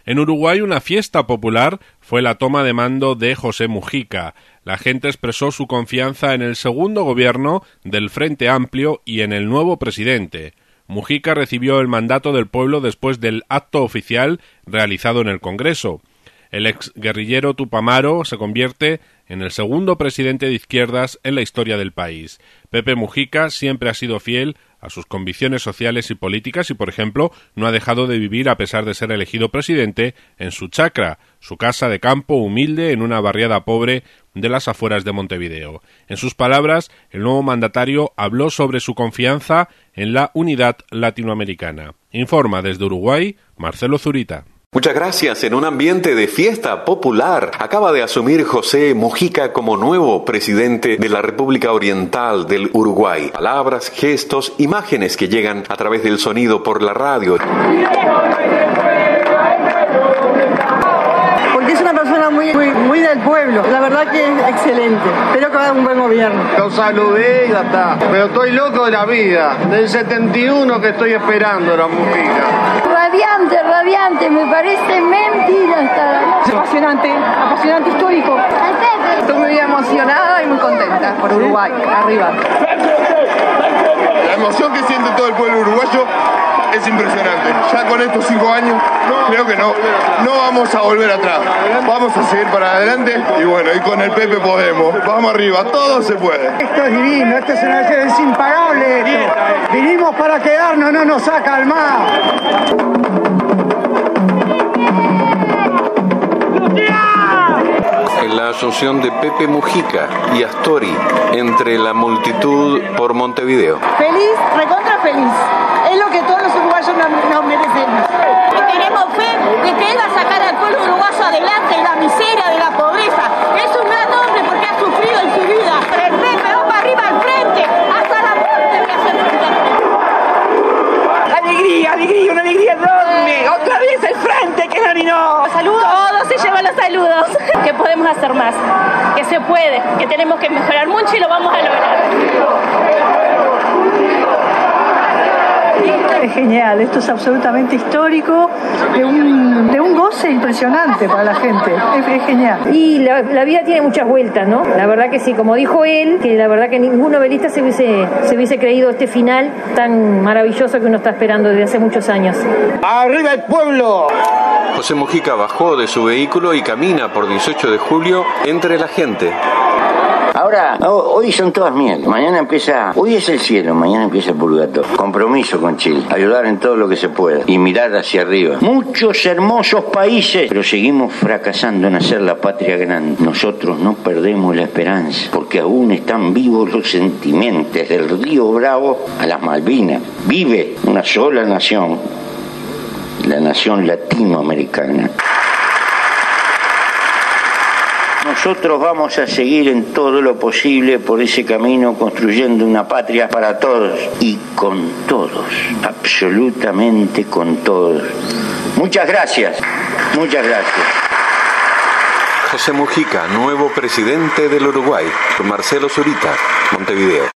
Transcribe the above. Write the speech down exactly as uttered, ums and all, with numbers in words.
En Uruguay, una fiesta popular fue la toma de mando de José Mujica. La gente expresó su confianza en el segundo gobierno del Frente Amplio y en el nuevo presidente. Mujica recibió el mandato del pueblo después del acto oficial realizado en el Congreso. El exguerrillero Tupamaro se convierte en el segundo presidente de izquierdas en la historia del país. Pepe Mujica siempre ha sido fiel a sus convicciones sociales y políticas y, por ejemplo, no ha dejado de vivir, a pesar de ser elegido presidente, en su chacra, su casa de campo humilde en una barriada pobre de las afueras de Montevideo. En sus palabras, el nuevo mandatario habló sobre su confianza en la unidad latinoamericana. Informa desde Uruguay, Marcelo Zurita. Muchas gracias. En un ambiente de fiesta popular, acaba de asumir José Mujica como nuevo presidente de la República Oriental del Uruguay. Palabras, gestos, imágenes que llegan a través del sonido por la radio. Porque es una persona muy, muy, muy del pueblo. La verdad que es excelente. Espero que haga un buen gobierno. Lo saludé y ya está. Pero estoy loco de la vida. Del setenta y uno que estoy esperando a la Mujica. Radiante, radiante, me parece mentira estar. Es apasionante, apasionante histórico. Estoy muy emocionada y muy contenta por Uruguay, arriba. La emoción que siente todo el pueblo uruguayo es impresionante. Ya con estos cinco años, creo que no, no vamos a volver atrás. Vamos a seguir para adelante y bueno, y con el Pepe podemos. Vamos arriba, todo se puede. Esto es divino, esto es, una, es impagable esto. Vinimos para quedarnos, no nos saca al mar. En la asunción de Pepe Mujica y Astori entre la multitud por Montevideo. Feliz, recontra feliz. Es lo que todos los uruguayos nos merecemos. Tenemos fe de que él va a sacar al pueblo uruguayo adelante de la miseria, de la pobreza. Es un gran hombre porque ha sufrido en su vida. El Pepe va para arriba al frente, hasta la muerte voy a hacer frente. Alegría, alegría, una alegría enorme. Otra vez el frente que dominó. Saludos. Todos se llevan los saludos. Que podemos hacer más, que se puede, que tenemos que mejorar mucho y lo vamos a lograr. Es genial, esto es absolutamente histórico, de un, de un goce impresionante para la gente, es, es genial. Y la, la vida tiene muchas vueltas, ¿no? La verdad que sí, como dijo él, que la verdad que ningún novelista se hubiese, se hubiese creído este final tan maravilloso que uno está esperando desde hace muchos años. ¡Arriba el pueblo! José Mujica bajó de su vehículo y camina por dieciocho de julio entre la gente. Ahora, hoy son todas miel. Mañana empieza, hoy es el cielo, mañana empieza el purgatorio. Compromiso con Chile, ayudar en todo lo que se pueda y mirar hacia arriba. Muchos hermosos países, pero seguimos fracasando en hacer la patria grande. Nosotros no perdemos la esperanza, porque aún están vivos los sentimientos del río Bravo a las Malvinas. Vive una sola nación, la nación latinoamericana. Nosotros vamos a seguir en todo lo posible por ese camino, construyendo una patria para todos y con todos, absolutamente con todos. Muchas gracias, muchas gracias. José Mujica, nuevo presidente del Uruguay. Marcelo Zurita, Montevideo.